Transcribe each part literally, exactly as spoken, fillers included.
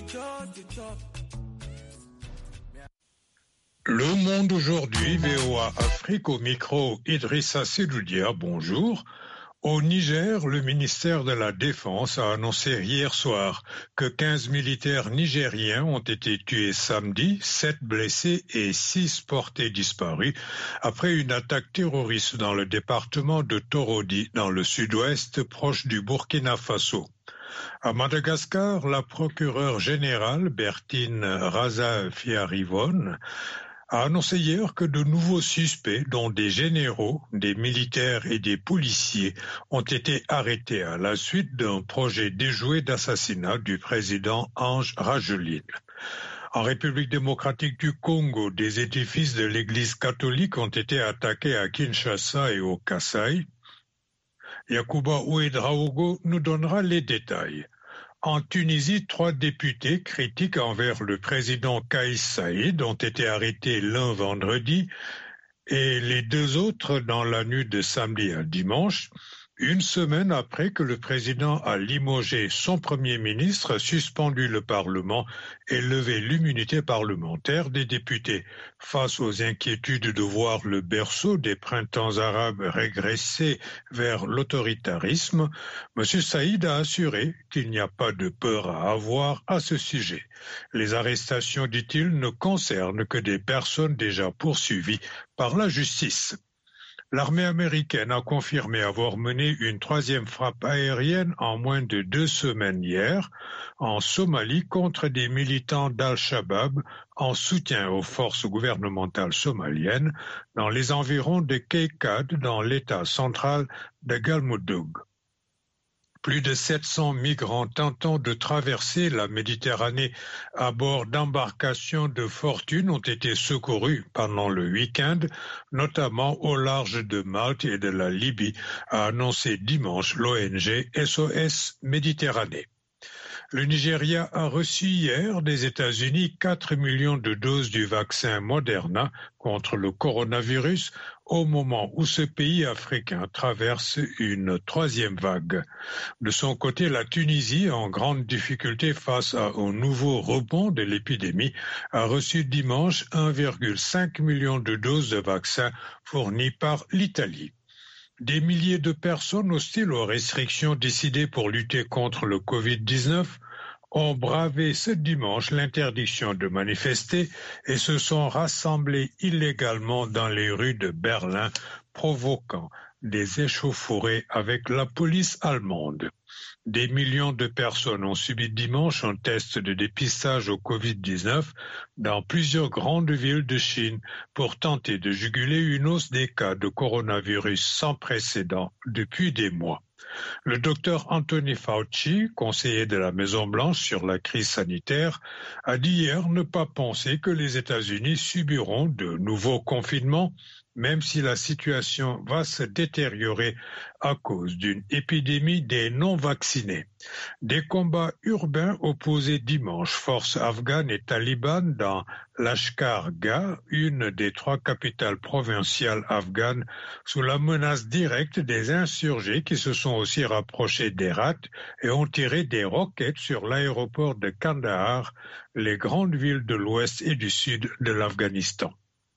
Le Monde aujourd'hui, V O A Afrique au micro, Idrissa Seloudia, bonjour. Au Niger, le ministère de la Défense a annoncé hier soir que quinze militaires nigériens ont été tués samedi, sept blessés et six portés disparus après une attaque terroriste dans le département de Torodi, dans le sud-ouest, proche du Burkina Faso. À Madagascar, la procureure générale Bertine Raza-Fiarivone a annoncé hier que de nouveaux suspects, dont des généraux, des militaires et des policiers, ont été arrêtés à la suite d'un projet déjoué d'assassinat du président Ange Rajoelina. En République démocratique du Congo, des édifices de l'Église catholique ont été attaqués à Kinshasa et au Kasaï. Yacouba Ouedraogo nous donnera les détails. En Tunisie, trois députés critiques envers le président Kais Saïed ont été arrêtés l'un vendredi et les deux autres dans la nuit de samedi à dimanche, une semaine après que le président a limogé son premier ministre, suspendu le Parlement et levé l'immunité parlementaire des députés. Face aux inquiétudes de voir le berceau des printemps arabes régresser vers l'autoritarisme, M. Saïd a assuré qu'il n'y a pas de peur à avoir à ce sujet. Les arrestations, dit-il, ne concernent que des personnes déjà poursuivies par la justice. L'armée américaine a confirmé avoir mené une troisième frappe aérienne en moins de deux semaines hier en Somalie contre des militants d'Al-Shabaab en soutien aux forces gouvernementales somaliennes dans les environs de Keikad dans l'état central de Galmudug. Plus de sept cents migrants tentant de traverser la Méditerranée à bord d'embarcations de fortune ont été secourus pendant le week-end, notamment au large de Malte et de la Libye, a annoncé dimanche l'O N G S O S Méditerranée. Le Nigeria a reçu hier des États-Unis quatre millions de doses du vaccin Moderna contre le coronavirus au moment où ce pays africain traverse une troisième vague. De son côté, la Tunisie, en grande difficulté face à un nouveau rebond de l'épidémie, a reçu dimanche un virgule cinq million de doses de vaccins fournies par l'Italie. Des milliers de personnes hostiles aux restrictions décidées pour lutter contre le covid dix-neuf ont bravé ce dimanche l'interdiction de manifester et se sont rassemblés illégalement dans les rues de Berlin, provoquant des échauffourées avec la police allemande. Des millions de personnes ont subi dimanche un test de dépistage au covid dix-neuf dans plusieurs grandes villes de Chine pour tenter de juguler une hausse des cas de coronavirus sans précédent depuis des mois. Le docteur Anthony Fauci, conseiller de la Maison-Blanche sur la crise sanitaire, a dit hier ne pas penser que les États-Unis subiront de nouveaux confinements, même si la situation va se détériorer à cause d'une épidémie des non-vaccinés. Des combats urbains opposés dimanche, forces afghanes et talibans dans Lashkar-Gah, une des trois capitales provinciales afghanes, sous la menace directe des insurgés qui se sont aussi rapprochés d'Herat et ont tiré des roquettes sur l'aéroport de Kandahar, les grandes villes de l'ouest et du sud de l'Afghanistan.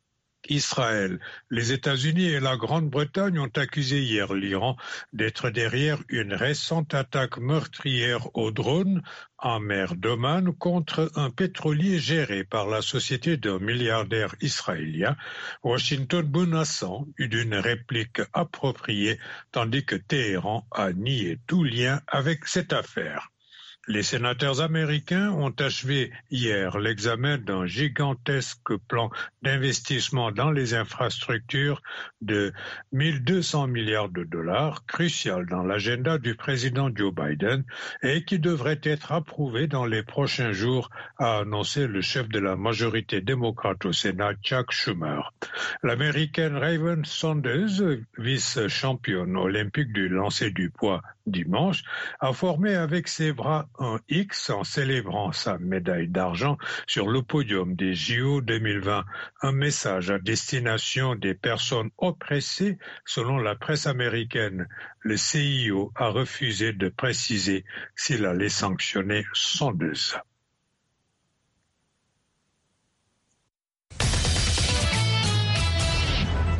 Israël, les États-Unis et la Grande-Bretagne ont accusé hier l'Iran d'être derrière une récente attaque meurtrière au drone en mer d'Oman contre un pétrolier géré par la société d'un milliardaire israélien, Washington menaçant d'une réplique appropriée, tandis que Téhéran a nié tout lien avec cette affaire. Les sénateurs américains ont achevé hier l'examen d'un gigantesque plan d'investissement dans les infrastructures de mille deux cents milliards de dollars, crucial dans l'agenda du président Joe Biden et qui devrait être approuvé dans les prochains jours, a annoncé le chef de la majorité démocrate au Sénat, Chuck Schumer. L'américaine Raven Saunders, vice-championne olympique du lancer du poids dimanche, a formé avec ses bras un X en célébrant sa médaille d'argent sur le podium des J O deux mille vingt, un message à destination des personnes oppressées selon la presse américaine. Le C I O a refusé de préciser s'il allait sanctionner Saunders.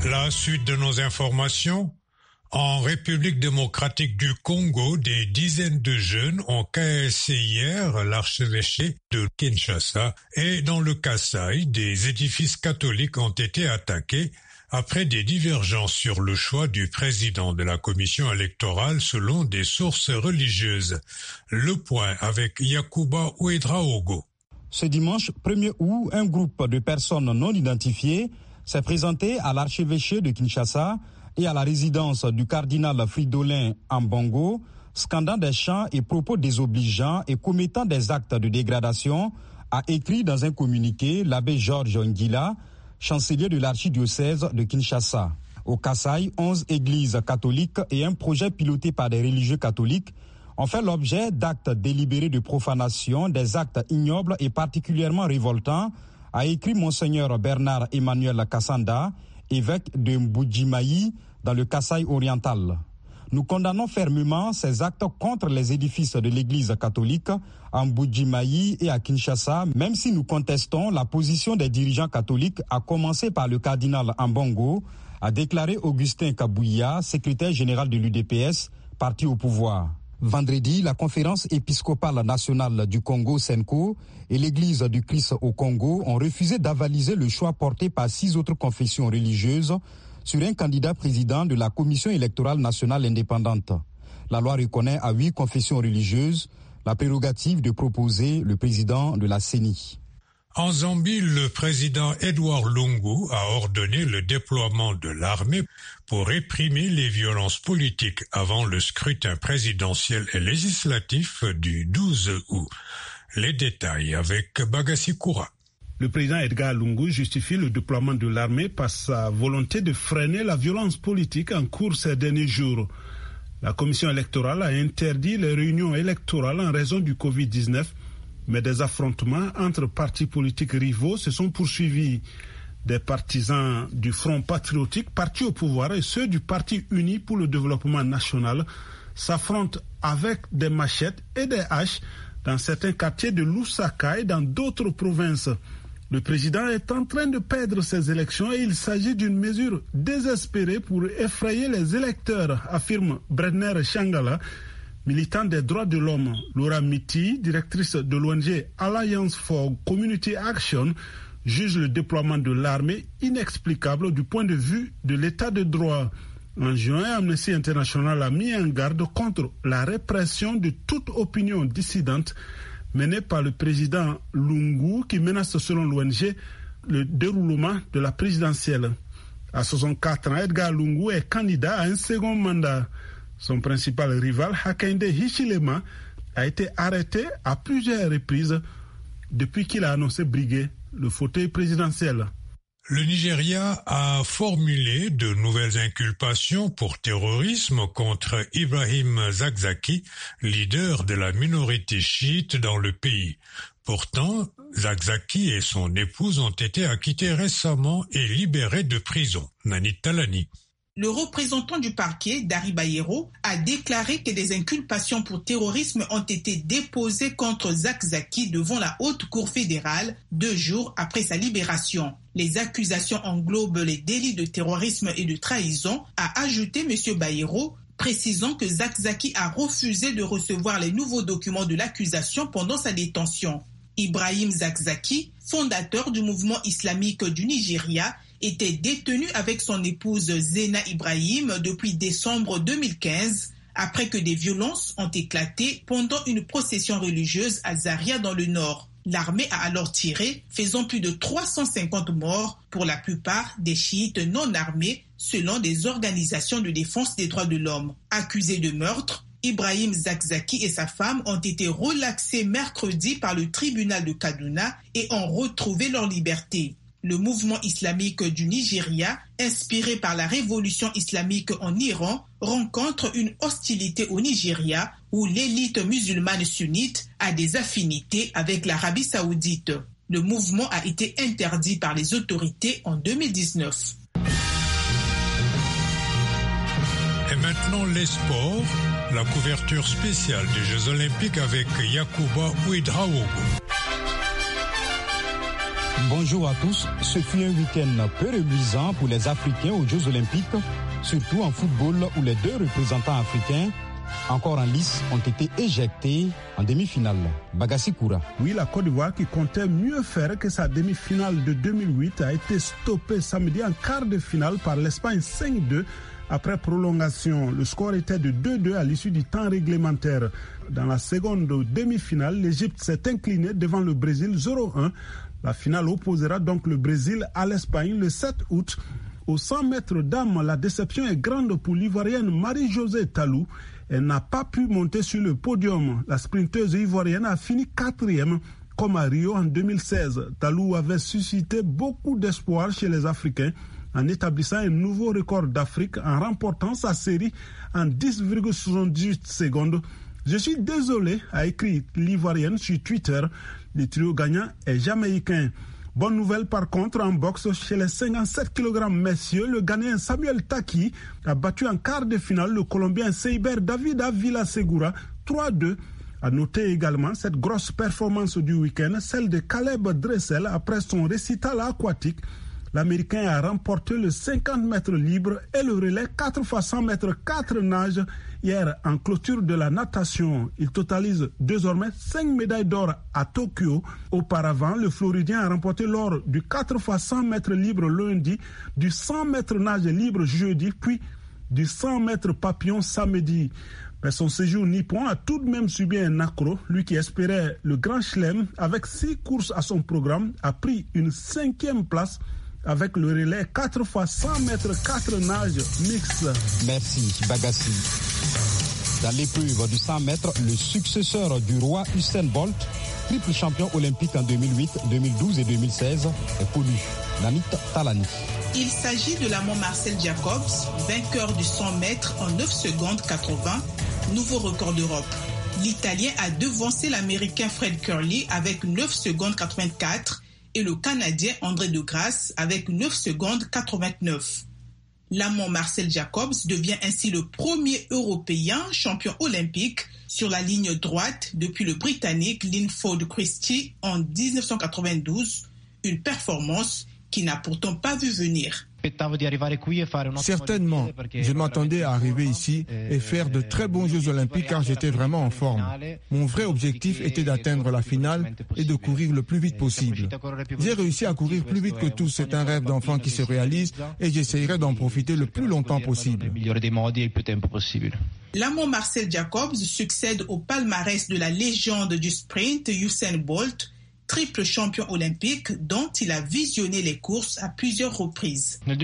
La suite de nos informations. En République démocratique du Congo, des dizaines de jeunes ont cassé hier l'archevêché de Kinshasa et dans le Kasaï, des édifices catholiques ont été attaqués après des divergences sur le choix du président de la commission électorale selon des sources religieuses. Le point avec Yacouba Ouedraogo. Ce dimanche premier août, un groupe de personnes non identifiées s'est présenté à l'archevêché de Kinshasa et à la résidence du cardinal Fridolin Ambongo, scandant des chants et propos désobligeants et commettant des actes de dégradation, a écrit dans un communiqué l'abbé Georges Ngila, chancelier de l'archidiocèse de Kinshasa. Au Kasaï, onze églises catholiques et un projet piloté par des religieux catholiques ont fait l'objet d'actes délibérés de profanation, des actes ignobles et particulièrement révoltants, a écrit Monseigneur Bernard Emmanuel Kassanda, évêque de Mbujimai dans le Kasaï oriental. Nous condamnons fermement ces actes contre les édifices de l'Église catholique à Mbujimai et à Kinshasa, même si nous contestons la position des dirigeants catholiques, à commencer par le cardinal Ambongo, a déclaré Augustin Kabouya, secrétaire général de l'U D P S, parti au pouvoir. Vendredi, la conférence épiscopale nationale du Congo, Senko, et l'Église du Christ au Congo ont refusé d'avaliser le choix porté par six autres confessions religieuses sur un candidat président de la Commission électorale nationale indépendante. La loi reconnaît à huit confessions religieuses la prérogative de proposer le président de la C E N I. En Zambie, le président Edouard Lungu a ordonné le déploiement de l'armée pour réprimer les violences politiques avant le scrutin présidentiel et législatif du douze août. Les détails avec Bagassi Koura. Le président Edgar Lungu justifie le déploiement de l'armée par sa volonté de freiner la violence politique en cours ces derniers jours. La commission électorale a interdit les réunions électorales en raison du covid dix-neuf, mais des affrontements entre partis politiques rivaux se sont poursuivis. Des partisans du Front patriotique, parti au pouvoir, et ceux du Parti uni pour le développement national s'affrontent avec des machettes et des haches dans certains quartiers de Lusaka et dans d'autres provinces. Le président est en train de perdre ses élections et il s'agit d'une mesure désespérée pour effrayer les électeurs, affirme Brenner Shangala, militant des droits de l'homme. Laura Miti, directrice de l'O N G Alliance for Community Action, juge le déploiement de l'armée inexplicable du point de vue de l'état de droit. En juin, Amnesty International a mis en garde contre la répression de toute opinion dissidente menée par le président Lungu qui menace, selon l'O N G, le déroulement de la présidentielle. À soixante-quatre ans, Edgar Lungu est candidat à un second mandat. Son principal rival, Hakainde Hichilema, a été arrêté à plusieurs reprises depuis qu'il a annoncé briguer le fauteuil présidentiel. Le Nigeria a formulé de nouvelles inculpations pour terrorisme contre Ibrahim Zakzaki, leader de la minorité chiite dans le pays. Pourtant, Zakzaki et son épouse ont été acquittés récemment et libérés de prison. Nani Talani. Le représentant du parquet, Dari Bayero, a déclaré que des inculpations pour terrorisme ont été déposées contre Zakzaki devant la Haute Cour fédérale deux jours après sa libération. Les accusations englobent les délits de terrorisme et de trahison, a ajouté M. Bayero, précisant que Zakzaki a refusé de recevoir les nouveaux documents de l'accusation pendant sa détention. Ibrahim Zakzaki, fondateur du mouvement islamique du Nigeria, était détenu avec son épouse Zena Ibrahim depuis décembre deux mille quinze, après que des violences ont éclaté pendant une procession religieuse à Zaria dans le nord. L'armée a alors tiré, faisant plus de trois cent cinquante morts, pour la plupart des chiites non armés, selon des organisations de défense des droits de l'homme. Accusé de meurtre, Ibrahim Zakzaki et sa femme ont été relaxés mercredi par le tribunal de Kaduna et ont retrouvé leur liberté. Le mouvement islamique du Nigeria, inspiré par la révolution islamique en Iran, rencontre une hostilité au Nigeria où l'élite musulmane sunnite a des affinités avec l'Arabie saoudite. Le mouvement a été interdit par les autorités en deux mille dix-neuf. Et maintenant les sports, la couverture spéciale des Jeux Olympiques avec Yacouba Ouedraogo. Bonjour à tous. Ce fut un week-end peu reluisant pour les Africains aux Jeux Olympiques, surtout en football où les deux représentants africains, encore en lice, ont été éjectés en demi-finale. Bagassi Koura. Oui, la Côte d'Ivoire, qui comptait mieux faire que sa demi-finale de deux mille huit, a été stoppée samedi en quart de finale par l'Espagne cinq deux. Après prolongation, le score était de deux deux à l'issue du temps réglementaire. Dans la seconde demi-finale, l'Égypte s'est inclinée devant le Brésil zéro un. La finale opposera donc le Brésil à l'Espagne le sept août. Au cent mètres dames, la déception est grande pour l'Ivoirienne Marie-Josée Talou. Elle n'a pas pu monter sur le podium. La sprinteuse ivoirienne a fini quatrième, comme à Rio en deux mille seize. Talou avait suscité beaucoup d'espoir chez les Africains en établissant un nouveau record d'Afrique en remportant sa série en dix virgule soixante-dix-huit secondes. Je suis désolé, a écrit l'Ivoirienne sur Twitter. Le trio gagnant est jamaïcain. Bonne nouvelle par contre en boxe chez les cinquante-sept kilogrammes messieurs. Le Ghanéen Samuel Taki a battu en quart de finale le Colombien Seiber Davida Villasegura trois deux. A noter également cette grosse performance du week-end, celle de Caleb Dressel après son récital aquatique. L'Américain a remporté le cinquante mètres libre et le relais quatre fois cent mètres quatre nages hier en clôture de la natation. Il totalise désormais cinq médailles d'or à Tokyo. Auparavant, le Floridien a remporté l'or du quatre fois cent mètres libre lundi, du cent mètres nage libre jeudi, puis du cent mètres papillon samedi. Mais son séjour nippon a tout de même subi un accroc. Lui qui espérait le Grand Chelem avec six courses à son programme a pris une cinquième place avec le relais quatre fois cent mètres quatre nages mixtes. Merci Bagassi. Dans l'épreuve du cent mètres, le successeur du roi Usain Bolt, triple champion olympique en deux mille huit, deux mille douze et deux mille seize, est connu. Nanit Talani. Il s'agit de l'Allemand Marcel Jacobs, vainqueur du cent mètres en neuf secondes quatre-vingts, nouveau record d'Europe. L'Italien a devancé l'Américain Fred Kerley avec neuf secondes quatre-vingt-quatre et le Canadien André De Grasse avec neuf secondes quatre-vingt-neuf. L'Allemand Marcel Jacobs devient ainsi le premier Européen champion olympique sur la ligne droite depuis le Britannique Linford Christie en dix-neuf cent quatre-vingt-douze, une performance qui n'a pourtant pas vu venir. Certainement, je m'attendais à arriver ici et faire de très bons Jeux olympiques car j'étais vraiment en forme. Mon vrai objectif était d'atteindre la finale et de courir le plus vite possible. J'ai réussi à courir plus vite que tous, c'est un rêve d'enfant qui se réalise et j'essayerai d'en profiter le plus longtemps possible. L'Allemand Marcel Jacobs succède au palmarès de la légende du sprint Usain Bolt, triple champion olympique dont il a visionné les courses à plusieurs reprises. En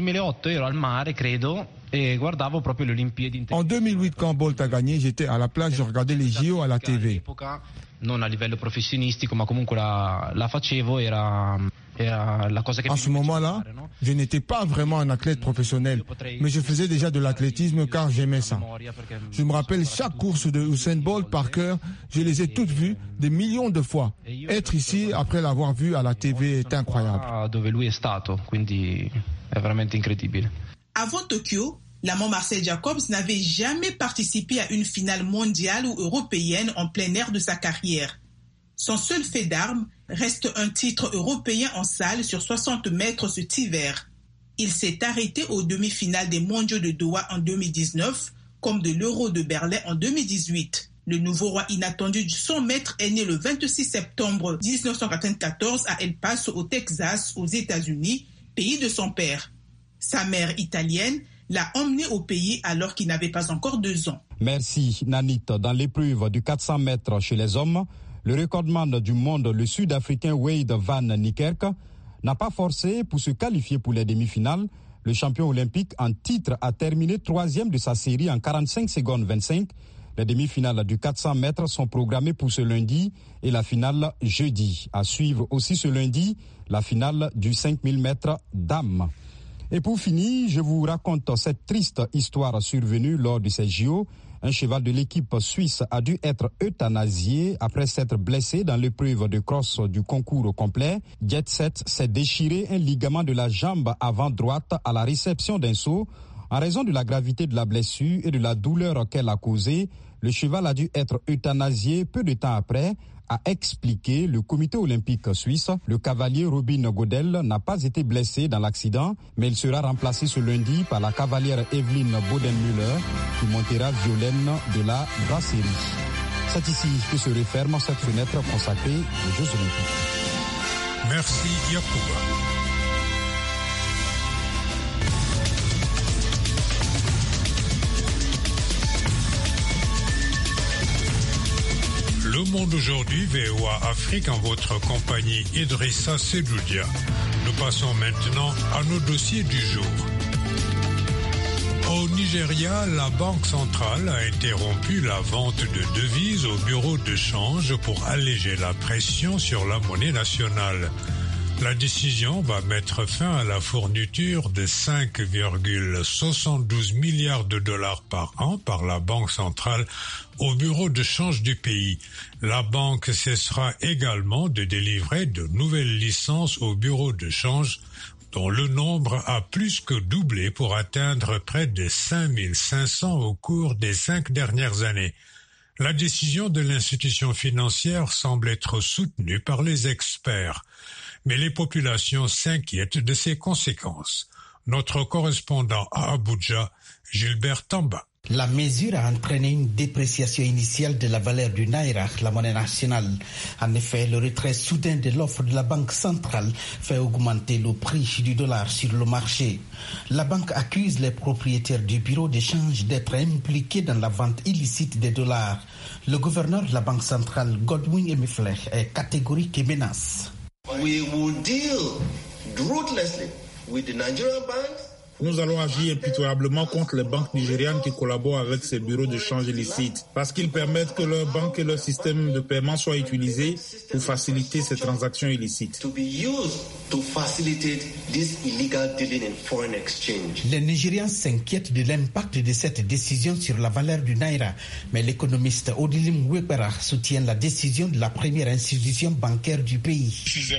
deux mille huit, quand Bolt a gagné, j'étais à la plage, je regardais les J O à la T V. Non a livello professionistico, ma comunque la, la facevo, era, era la cosa che... En ce moment-là, je n'étais pas vraiment un athlète professionnel, mais je faisais déjà de l'athlétisme car j'aimais ça. Je me rappelle chaque course de Usain Bolt par cœur, je les ai toutes vues des millions de fois. Être ici, après l'avoir vu à la T V, est incroyable. Dove lui è stato, quindi è veramente incredibile. Avant Tokyo, l'Allemand Marcel Jacobs n'avait jamais participé à une finale mondiale ou européenne en plein air de sa carrière. Son seul fait d'armes reste un titre européen en salle sur soixante mètres cet hiver. Il s'est arrêté aux demi-finales des mondiaux de Doha en deux mille dix-neuf, comme de l'Euro de Berlin en deux mille dix-huit. Le nouveau roi inattendu du cent mètres est né le vingt-six septembre dix-neuf cent quatre-vingt-quatorze à El Paso, au Texas, aux États-Unis, pays de son père. Sa mère italienne l'a emmené au pays alors qu'il n'avait pas encore deux ans. Merci Nanit. Dans l'épreuve du quatre cents mètres chez les hommes, le recordman du monde, le Sud-Africain Wade van Niekerk, n'a pas forcé pour se qualifier pour les demi-finales. Le champion olympique en titre a terminé troisième de sa série en quarante-cinq secondes vingt-cinq. Les demi-finales du quatre cents mètres sont programmées pour ce lundi et la finale jeudi. À suivre aussi ce lundi, la finale du cinq mille mètres dames. Et pour finir, je vous raconte cette triste histoire survenue lors de ces J O. Un cheval de l'équipe suisse a dû être euthanasié après s'être blessé dans l'épreuve de cross du concours complet. Jet Set s'est déchiré un ligament de la jambe avant droite à la réception d'un saut. En raison de la gravité de la blessure et de la douleur qu'elle a causée, le cheval a dû être euthanasié peu de temps après, a expliqué le comité olympique suisse. Le cavalier Robin Godel n'a pas été blessé dans l'accident, mais il sera remplacé ce lundi par la cavalière Evelyne Bodenmüller qui montera Violaine de la brasserie. C'est ici que se referme cette fenêtre consacrée aux Jeux olympiques. Merci Yacouba. Le Monde aujourd'hui, V O A Afrique, en votre compagnie Idrissa Sedoudia. Nous passons maintenant à nos dossiers du jour. Au Nigeria, la Banque centrale a interrompu la vente de devises au bureau de change pour alléger la pression sur la monnaie nationale. La décision va mettre fin à la fourniture de cinq virgule soixante-douze milliards de dollars par an par la Banque centrale au bureau de change du pays. La banque cessera également de délivrer de nouvelles licences au bureau de change, dont le nombre a plus que doublé pour atteindre près de cinq mille cinq cents au cours des cinq dernières années. La décision de l'institution financière semble être soutenue par les experts, mais les populations s'inquiètent de ses conséquences. Notre correspondant à Abuja, Gilbert Tamba. La mesure a entraîné une dépréciation initiale de la valeur du Naira, la monnaie nationale. En effet, le retrait soudain de l'offre de la Banque centrale fait augmenter le prix du dollar sur le marché. La banque accuse les propriétaires du bureau d'échange d'être impliqués dans la vente illicite des dollars. Le gouverneur de la Banque centrale, Godwin Emefiele, est catégorique et menace. We will deal ruthlessly with the Nigerian banks. Nous allons agir impitoyablement contre les banques nigérianes qui collaborent avec ces bureaux de change illicites parce qu'ils permettent que leurs banques et leur système de paiement soient utilisés pour faciliter ces transactions illicites. Les Nigérians s'inquiètent de l'impact de cette décision sur la valeur du Naira, mais l'économiste Odilim Webera soutient la décision de la première institution bancaire du pays.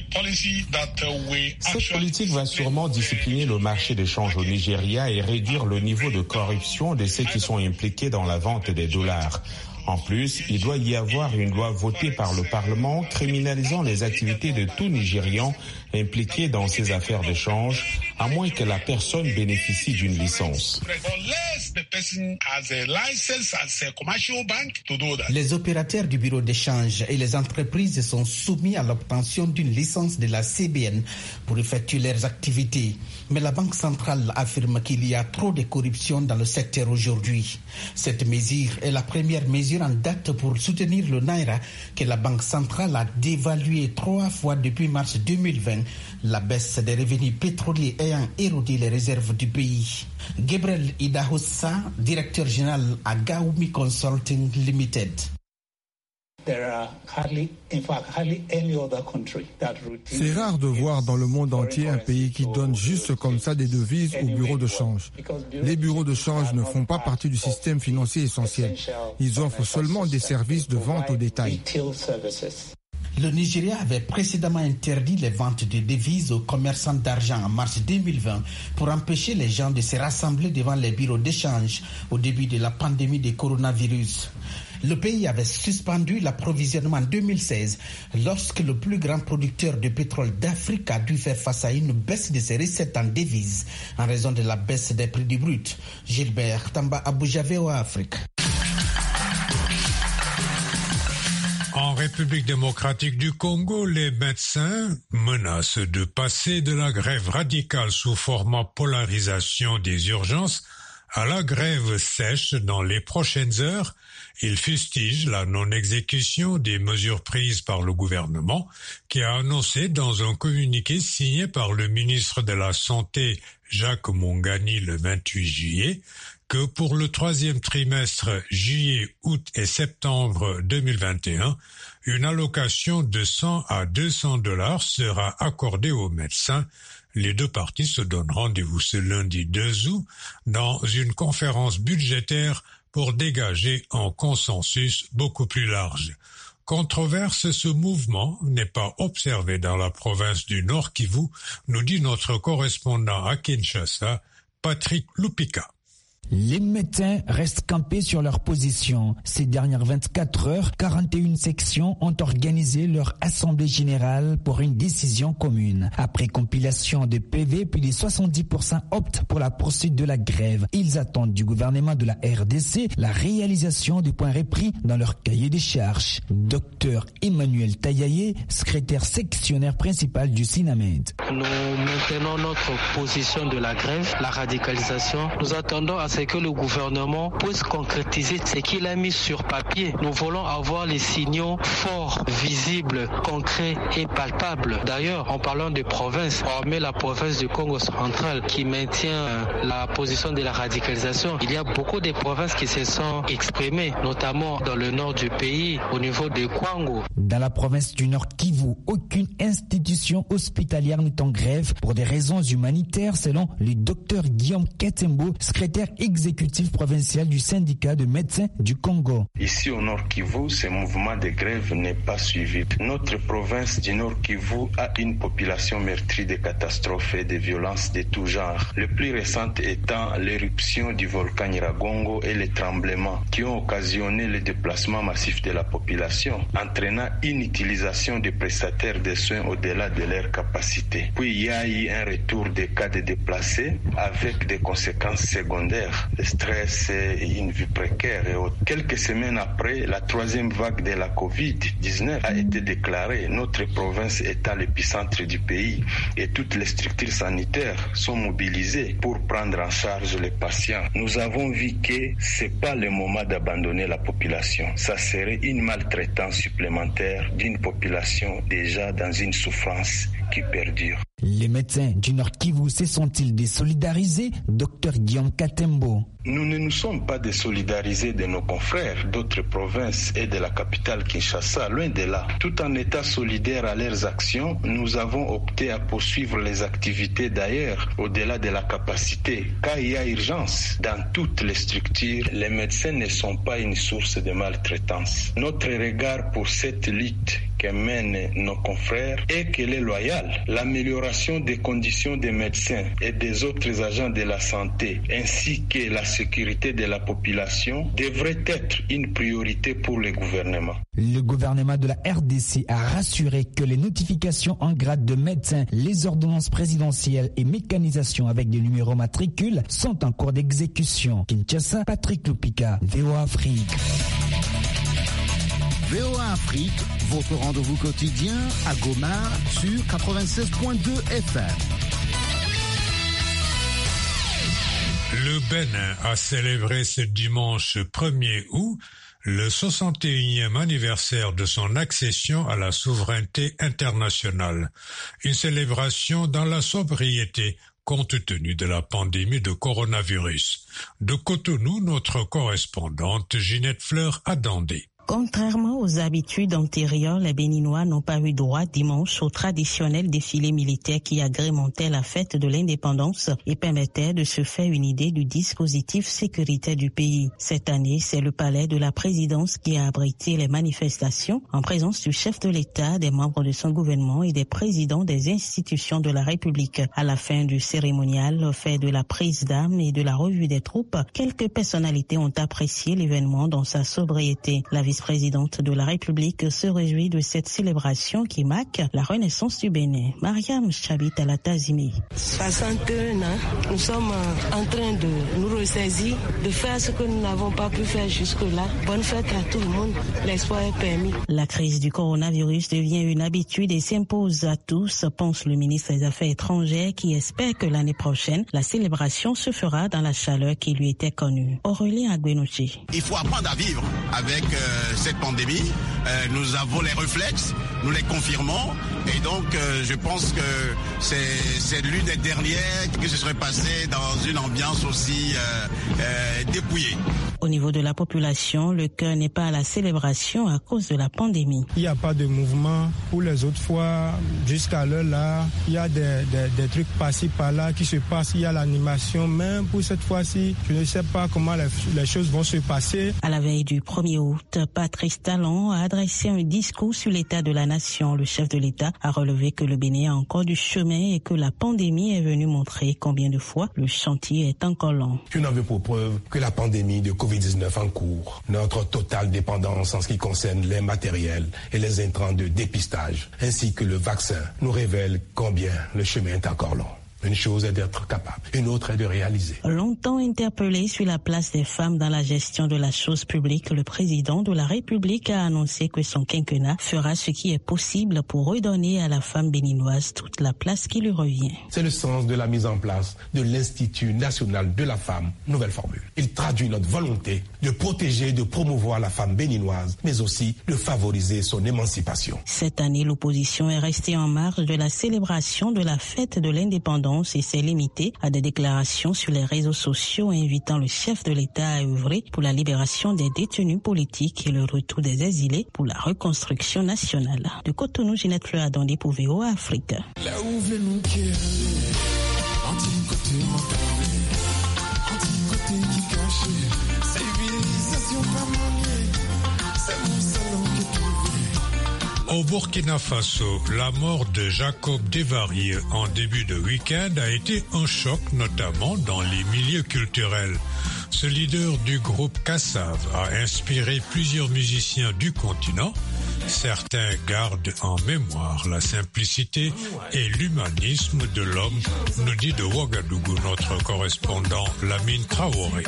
Cette politique va sûrement discipliner le marché de change au Nigeria et réduire le niveau de corruption de ceux qui sont impliqués dans la vente des dollars. En plus, il doit y avoir une loi votée par le Parlement criminalisant les activités de tout Nigérian impliqué dans ces affaires de change, à moins que la personne bénéficie d'une licence. Les opérateurs du bureau d'échange et les entreprises sont soumis à l'obtention d'une licence de la C B N pour effectuer leurs activités. Mais la Banque centrale affirme qu'il y a trop de corruption dans le secteur aujourd'hui. Cette mesure est la première mesure en date pour soutenir le Naira que la Banque centrale a dévalué trois fois depuis mars deux mille vingt, la baisse des revenus pétroliers ayant érodé les réserves du pays. Gabriel Idahosa, directeur général à Gaoumi Consulting Limited. C'est rare de voir dans le monde entier un pays qui donne juste comme ça des devises au bureau de change. Les bureaux de change ne font pas partie du système financier essentiel. Ils offrent seulement des services de vente au détail. Le Nigeria avait précédemment interdit les ventes de devises aux commerçants d'argent en mars deux mille vingt pour empêcher les gens de se rassembler devant les bureaux d'échange au début de la pandémie du coronavirus. Le pays avait suspendu l'approvisionnement en deux mille seize lorsque le plus grand producteur de pétrole d'Afrique a dû faire face à une baisse de ses recettes en devises en raison de la baisse des prix du brut. Gilbert Tamba, Abuja, V O A Afrique. En République démocratique du Congo, les médecins menacent de passer de la grève radicale sous format polarisation des urgences à la grève sèche dans les prochaines heures. Ils fustigent la non-exécution des mesures prises par le gouvernement qui a annoncé dans un communiqué signé par le ministre de la Santé Jacques Mongani le vingt-huit juillet que pour le troisième trimestre juillet, août et septembre deux mille vingt et un, une allocation de cent à deux cents dollars sera accordée aux médecins. Les deux parties se donnent rendez-vous ce lundi deux août dans une conférence budgétaire pour dégager un consensus beaucoup plus large. Controverse, ce mouvement n'est pas observé dans la province du Nord Kivu, nous dit notre correspondant à Kinshasa, Patrick Lupika. Les médecins restent campés sur leur position. Ces dernières vingt-quatre heures, quarante et une sections ont organisé leur assemblée générale pour une décision commune. Après compilation de P V, plus de soixante-dix pour cent optent pour la poursuite de la grève. Ils attendent du gouvernement de la R D C la réalisation des points repris dans leur cahier des charges. Docteur Emmanuel Tayaye, secrétaire sectionnaire principal du SINAMED. Nous maintenons notre position de la grève, la radicalisation. Nous attendons à ce que le gouvernement puisse concrétiser ce qu'il a mis sur papier. Nous voulons avoir les signaux forts, visibles, concrets et palpables. D'ailleurs, en parlant des provinces, hormis la province du Congo central qui maintient la position de la radicalisation, il y a beaucoup de provinces qui se sont exprimées, notamment dans le nord du pays, au niveau de Kwango. Dans la province du Nord Kivu, aucune institution hospitalière n'est en grève pour des raisons humanitaires, selon le docteur Guillaume Katembo, secrétaire exécutif provincial du syndicat de médecins du Congo. Ici au Nord Kivu, ce mouvement de grève n'est pas suivi. Notre province du Nord Kivu a une population meurtrie de catastrophes et de violences de tout genre. Le plus récent étant l'éruption du volcan Nyiragongo et les tremblements qui ont occasionné le déplacement massif de la population, entraînant une utilisation des prestataires de soins au-delà de leur capacité. Puis il y a eu un retour des cas de déplacés avec des conséquences secondaires, le stress et une vie précaire et autres. Quelques semaines après, la troisième vague de la covid dix-neuf a été déclarée. Notre province est à l'épicentre du pays et toutes les structures sanitaires sont mobilisées pour prendre en charge les patients. Nous avons vu que c'est pas le moment d'abandonner la population. Ça serait une maltraitance supplémentaire d'une population déjà dans une souffrance qui perdure. Les médecins du Nord Kivu se sont-ils désolidarisés? Docteur Guillaume Katembo. Nous ne nous sommes pas désolidarisés de nos confrères d'autres provinces et de la capitale Kinshasa, loin de là. Tout en étant solidaires à leurs actions, nous avons opté à poursuivre les activités d'ailleurs, au-delà de la capacité. Car il y a urgence dans toutes les structures, les médecins ne sont pas une source de maltraitance. Notre regard pour cette lutte que mènent nos confrères est qu'elle est loyale. L'amélioration des conditions des médecins et des autres agents de la santé, ainsi que la sécurité de la population, devrait être une priorité pour le gouvernement. Le gouvernement de la R D C a rassuré que les notifications en grade de médecins, les ordonnances présidentielles et mécanisations avec des numéros matricules sont en cours d'exécution. Kinshasa, Patrick Lupika, V O A Afrique. V O A Afrique, votre rendez-vous quotidien à Goma sur quatre-vingt-seize point deux F M. Le Bénin a célébré ce dimanche premier août le soixante et unième anniversaire de son accession à la souveraineté internationale. Une célébration dans la sobriété compte tenu de la pandémie de coronavirus. De Cotonou, notre correspondante Ginette Fleur a Dandé. Contrairement aux habitudes antérieures, les Béninois n'ont pas eu droit dimanche au traditionnel défilé militaire qui agrémentait la fête de l'indépendance et permettait de se faire une idée du dispositif sécuritaire du pays. Cette année, c'est le palais de la présidence qui a abrité les manifestations en présence du chef de l'État, des membres de son gouvernement et des présidents des institutions de la République. À la fin du cérémonial, fait de la prise d'armes et de la revue des troupes, quelques personnalités ont apprécié l'événement dans sa sobriété. La vice-présidente de la République se réjouit de cette célébration qui marque la renaissance du Bénin. Mariam Chabit à la Tazimi. soixante et un ans, nous sommes en train de nous ressaisir, de faire ce que nous n'avons pas pu faire jusque-là. Bonne fête à tout le monde, l'espoir est permis. La crise du coronavirus devient une habitude et s'impose à tous, pense le ministre des Affaires étrangères qui espère que l'année prochaine, la célébration se fera dans la chaleur qui lui était connue. Aurélien Agbenouchi. Il faut apprendre à vivre avec euh, cette pandémie. Euh, nous avons les réflexes, nous les confirmons et donc euh, je pense que c'est, c'est l'une des dernières qui se serait passée dans une ambiance aussi euh, euh, dépouillée. Au niveau de la population, le cœur n'est pas à la célébration à cause de la pandémie. Il n'y a pas de mouvement. Pour les autres fois, jusqu'à l'heure là, il y a des, des, des trucs par-ci par-là qui se passent. Il y a l'animation. Même pour cette fois-ci, je ne sais pas comment les, les choses vont se passer. À la veille du premier août, Patrice Talon a adressé un discours sur l'état de la nation. Le chef de l'État a relevé que le Bénin a encore du chemin et que la pandémie est venue montrer combien de fois le chantier est encore long. Je n'en veux pour preuve que la pandémie de covid dix-neuf en cours, notre totale dépendance en ce qui concerne les matériels et les intrants de dépistage, ainsi que le vaccin, nous révèle combien le chemin est encore long. Une chose est d'être capable, une autre est de réaliser. Longtemps interpellé sur la place des femmes dans la gestion de la chose publique, le président de la République a annoncé que son quinquennat fera ce qui est possible pour redonner à la femme béninoise toute la place qui lui revient. C'est le sens de la mise en place de l'Institut national de la femme, nouvelle formule. Il traduit notre volonté de protéger et de promouvoir la femme béninoise, mais aussi de favoriser son émancipation. Cette année, l'opposition est restée en marge de la célébration de la fête de l'indépendance et s'est limitée à des déclarations sur les réseaux sociaux invitant le chef de l'État à œuvrer pour la libération des détenus politiques et le retour des exilés pour la reconstruction nationale. De Cotonou, Ginette Fleur Adondé pour V O A Afrique. Là où nous Au Burkina Faso, la mort de Jacob Desvarieux en début de week-end a été un choc, notamment dans les milieux culturels. Ce leader du groupe Kassav a inspiré plusieurs musiciens du continent. Certains gardent en mémoire la simplicité et l'humanisme de l'homme, nous dit de Ouagadougou notre correspondant Lamine Traoré.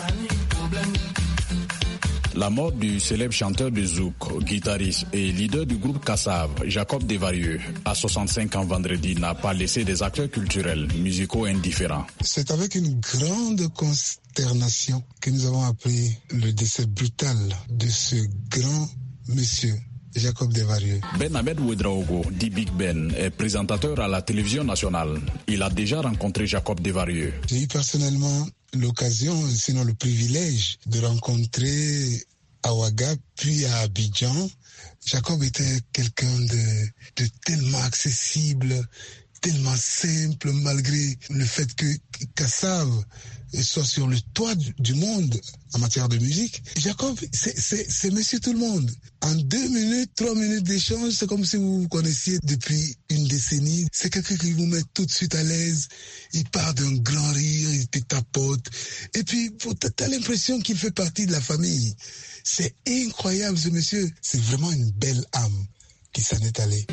La mort du célèbre chanteur de zouk, guitariste et leader du groupe Kassav, Jacob Desvarieux, à soixante-cinq ans vendredi, n'a pas laissé des acteurs culturels, musicaux indifférents. C'est avec une grande consternation que nous avons appris le décès brutal de ce grand monsieur. Jacob Desvarieux. Ben Ahmed Ouedraogo, dit Big Ben, est présentateur à la télévision nationale. Il a déjà rencontré Jacob Desvarieux. J'ai eu personnellement l'occasion, sinon le privilège, de rencontrer à Ouaga, puis à Abidjan. Jacob était quelqu'un de, de tellement accessible, tellement simple, malgré le fait que Kassav soit sur le toit du monde en matière de musique. Jacob, c'est, c'est, c'est monsieur tout le monde. En deux minutes, trois minutes d'échange, c'est comme si vous vous connaissiez depuis une décennie. C'est quelqu'un qui vous met tout de suite à l'aise. Il part d'un grand rire, il te tapote. Et puis, t'as l'impression qu'il fait partie de la famille. C'est incroyable, ce monsieur. C'est vraiment une belle âme qui s'en est allée.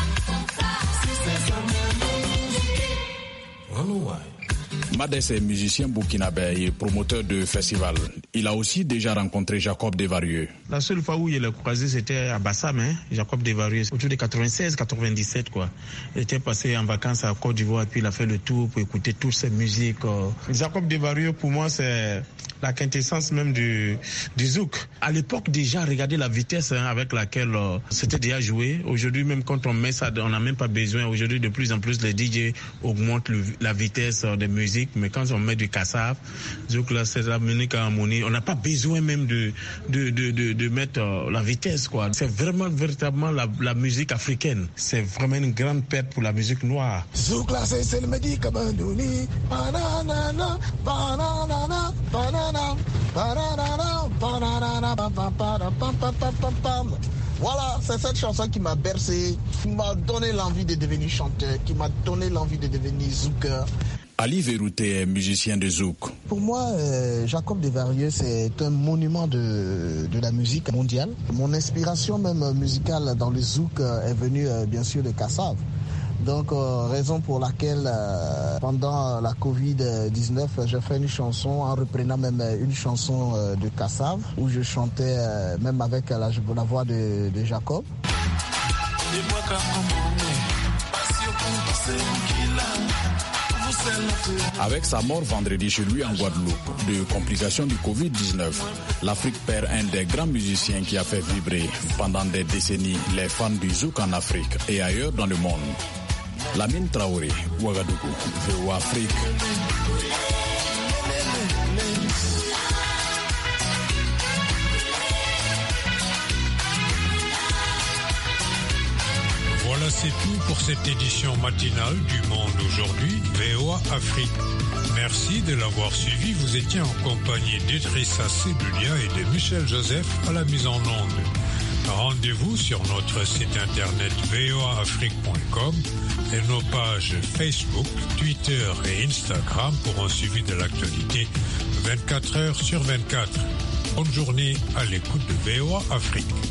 Madès est musicien burkinabé et promoteur de festivals. Il a aussi déjà rencontré Jacob Desvarieux. La seule fois où il l'a croisé, c'était à Bassam, hein, Jacob Desvarieux, autour de quatre-vingt-seize quatre-vingt-dix-sept, quoi. Il était passé en vacances à Côte d'Ivoire, puis il a fait le tour pour écouter toutes ces musiques. Jacob Desvarieux, pour moi, c'est la quintessence même du, du zouk. À l'époque, déjà, regardez la vitesse hein, avec laquelle euh, c'était déjà joué. Aujourd'hui, même quand on met ça, on n'a même pas besoin. Aujourd'hui, de plus en plus, les D J augmentent le, la vitesse euh, des musiques. Mais quand on met du Kassav, zouk, là, c'est la musique en harmonie. On n'a pas besoin même de, de, de, de, de mettre euh, la vitesse, quoi. C'est vraiment, véritablement la, la musique africaine. C'est vraiment une grande perte pour la musique noire. Zouk, là, c'est, c'est le médic, bandouni. Banana, banana, banana. Voilà, c'est cette chanson qui m'a bercé, qui m'a donné l'envie de devenir chanteur, qui m'a donné l'envie de devenir zouker. Ali Verouté est musicien de zouk. Pour moi, euh, Jacob Desvarieux, c'est un monument de, de la musique mondiale. Mon inspiration même musicale dans le zouk est venue euh, bien sûr de Kassav. Donc, euh, raison pour laquelle, euh, pendant la covid dix-neuf, j'ai fait une chanson en reprenant même une chanson euh, de Kassav, où je chantais euh, même avec la, la voix de, de Jacob. Avec sa mort vendredi chez lui en Guadeloupe, de complications du covid dix-neuf, l'Afrique perd un des grands musiciens qui a fait vibrer pendant des décennies les fans du zouk en Afrique et ailleurs dans le monde. Lamine Traoré, Ouagadougou, V O A Afrique. Voilà, c'est tout pour cette édition matinale du Monde aujourd'hui, V O A Afrique. Merci de l'avoir suivi. Vous étiez en compagnie d'Idrissa Seloudia et de Michel Joseph à la mise en onde. Rendez-vous sur notre site internet v o a afrique point com et nos pages Facebook, Twitter et Instagram pour un suivi de l'actualité vingt-quatre heures sur vingt-quatre. Bonne journée à l'écoute de V O A Afrique.